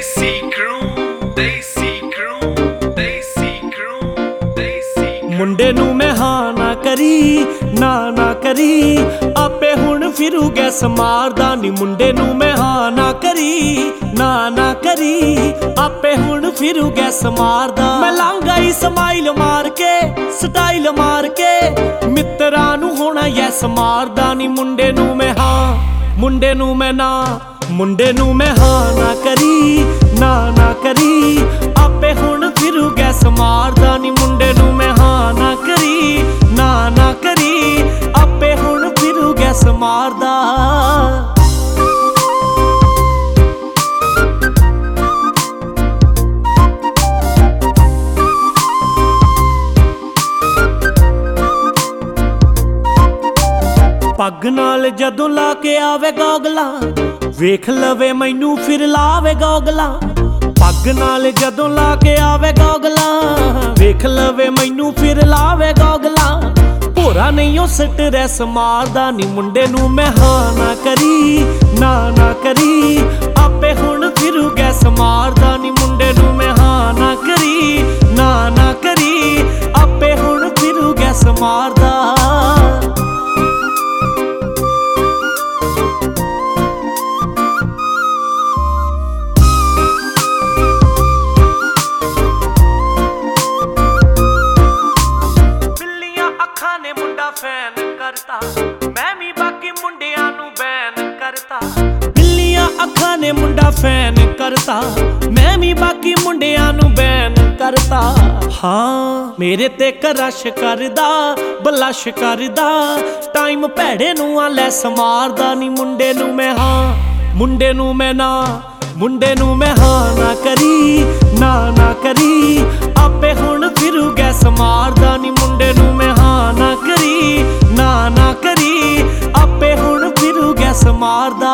Desi crew, Desi crew, Desi crew, Desi crew। ਮੁੰਡੇ ਨੂੰ ਮੈਂ ਹਾਂ ਨਾ ਕਰੀ, ਨਾ ਕਰੀ, ਆਪੇ ਹੁਣ ਫਿਰੂ ਗੈਸ ਮਾਰਦਾ ਨੀ। ਮੁੰਡੇ ਨੂੰ ਮੈਂ ਹਾਂ ਨਾ ਕਰੀ, ਨਾ ਕਰੀ, ਆਪੇ ਹੁਣ ਫਿਰੂ ਗੈਸ ਮਾਰਦਾ। ਮੈਂ ਲਾਂਗਾਈ ਸਮਾਈਲ ਮਾਰ ਕੇ, ਸਟਾਈਲ ਮਾਰ ਕੇ, ਮਿੱਤਰਾਂ ਨੂੰ ਹੋਣਾ ਯੈਸ ਮਾਰਦਾ ਨੀ। ਮੁੰਡੇ ਨੂੰ ਮੈਂ ਹਾਂ, ਮੁੰਡੇ ਨੂੰ ਮੈਂ ਨਾ, ਮੁੰਡੇ ਨੂੰ ਮੈਂ ਹਾਂ ਨਾ ਕਰੀ, ਨਾ ਕਰੀ, ਆਪੇ ਹੁਣ ਫਿਰੂ ਗੈਸ ਮਾਰਦਾ ਨੀ। ਮੁੰਡੇ ਨੂੰ ਮੈਂ ਹਾਂ ਨਾ ਕਰੀ, ਨਾ ਕਰੀ, ਆਪੇ ਹੁਣ ਫਿਰੂ ਗੈਸ ਮਾਰਦਾ। ਪੱਗ ਨਾਲ ਜਦੋਂ ਲਾ ਕੇ ਆਵੇ ਗੋਗਲਾਂ, ਵੇਖ ਲਵੇ ਮੈਨੂੰ ਫਿਰ ਲਾਵੇ ਗੋਗਲਾਂ। ਪੱਗ ਨਾਲ ਜਦੋਂ ਲਾ ਕੇ ਆਵੇ ਗੋਗਲਾਂ, ਵੇਖ ਲਵੇ ਮੈਨੂੰ ਫਿਰ ਲਾਵੇ ਗੋਗਲਾਂ। ਭੋਰਾ ਨਹੀਂ ਉਹ ਸਟਰੈਸ ਮਾਰਦਾ ਨੀ। ਮੁੰਡੇ ਨੂੰ ਮੈਂ ਹਾਂ ਨਾ ਕਰੀ, ਨਾ ਕਰੀ, ਆਪੇ ਹੁਣ ਫਿਰੂ ਗੈਸ ਮਾਰਦਾ ਨੀ। ਮੁੰਡੇ ਨੂੰ ਮੈਂ ਹਾਂ ਨਾ ਕਰੀ, ਨਾ ਕਰੀ, ਆਪੇ ਹੁਣ ਫਿਰੂ ਗੈਸ ਮਾਰਦਾ। ਨੇ ਮੁੰਡਾ ਫੈਨ ਕਰਤਾ, ਮੈਂ ਵੀ ਬਾਕੀ ਮੁੰਡਿਆਂ ਨੂੰ ਬੈਨ ਕਰਤਾ। ਬਿੱਲੀਆਂ ਅੱਖਾਂ ਨੇ ਮੁੰਡਾ ਫੈਨ ਕਰਤਾ, ਮੈਂ ਵੀ ਬਾਕੀ ਮੁੰਡਿਆਂ ਨੂੰ ਬੈਨ ਕਰਤਾ। ਹਾਂ ਮੇਰੇ ਤੇ ਕਰਸ਼ ਕਰਦਾ, ਬਲਸ਼ ਕਰਦਾ, ਟਾਈਮ ਭੈੜੇ ਨੂੰ ਆ ਲੈਸ ਮਾਰਦਾ ਨੀ। ਮੁੰਡੇ ਨੂੰ ਮੈਂ ਹਾਂ, ਮੁੰਡੇ ਨੂੰ ਮੈਂ ਨਾ, ਮੁੰਡੇ ਨੂੰ ਮੈਂ ਹਾਂ ਨਾ ਕਰੀ, ਨਾ ਕਰੀ, ਆਪੇ ਹੁਣ ਫਿਰੂ ਗੈਸ ਮਾਰਦਾ ਨੀ। ਮੁੰਡੇ ਨੂੰ ਮੈਂ ਹਾਂ ਨਾ ਕਰੀ, ਨਾ ਕਰੀ, ਆਪੇ ਹੁਣ ਫਿਰੂ ਗੈਸ ਮਾਰਦਾ।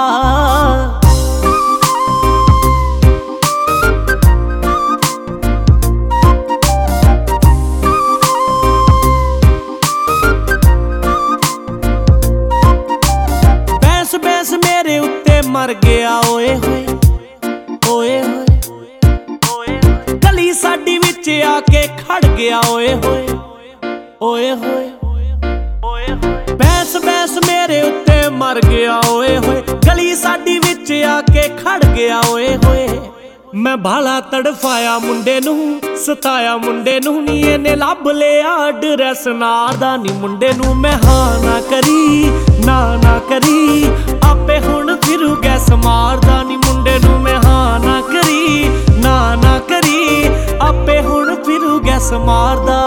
ਬੈਸ ਮੇਰੇ ਉੱਤੇ ਮਰ ਗਿਆ ਓਏ ਹੋਏ, ਓਏ ਹੋਏ, ਗਲੀ ਸਾਡੀ ਵਿੱਚ ਆ ਕੇ ਖੜ ਗਿਆ ਓਏ ਹੋਏ, ਓਏ ਹੋਏ, ਓਏ ਹੋਏ। ਬੈਸ ਮੇਰੇ ਉੱਤੇ ਮਰ ਗਿਆ ਓਏ ਹੋਏ, ਗਲੀ ਸਾਡੀ ਵਿੱਚ ਆ ਕੇ ਖੜ ਗਿਆ ਓਏ ਹੋਏ। ਮੈਂ ਭਾਲਾ ਤੜਫਾਇਆ ਮੁੰਡੇ ਨੂੰ, ਸਤਾਇਆ ਮੁੰਡੇ ਨੂੰ ਨੀ। ਇਹਨੇ ਲੱਭ ਲਿਆ ਐਡਰੈਸ ਨਾਰ ਦਾ ਨੀ। ਮੁੰਡੇ ਨੂੰ ਮੈਂ ਹਾਂ ਨਾ ਕਰੀ, ਨਾ ਕਰੀ, ਆਪੇ ਹੁਣ ਫਿਰੂ ਗੈਸ ਮਾਰਦਾ ਨੀ। ਮੁੰਡੇ ਨੂੰ ਮੈਂ ਹਾਂ ਨਾ ਕਰੀ, ਨਾ ਕਰੀ, ਆਪੇ ਹੁਣ ਫਿਰੂ ਗੈਸ ਮਾਰਦਾ।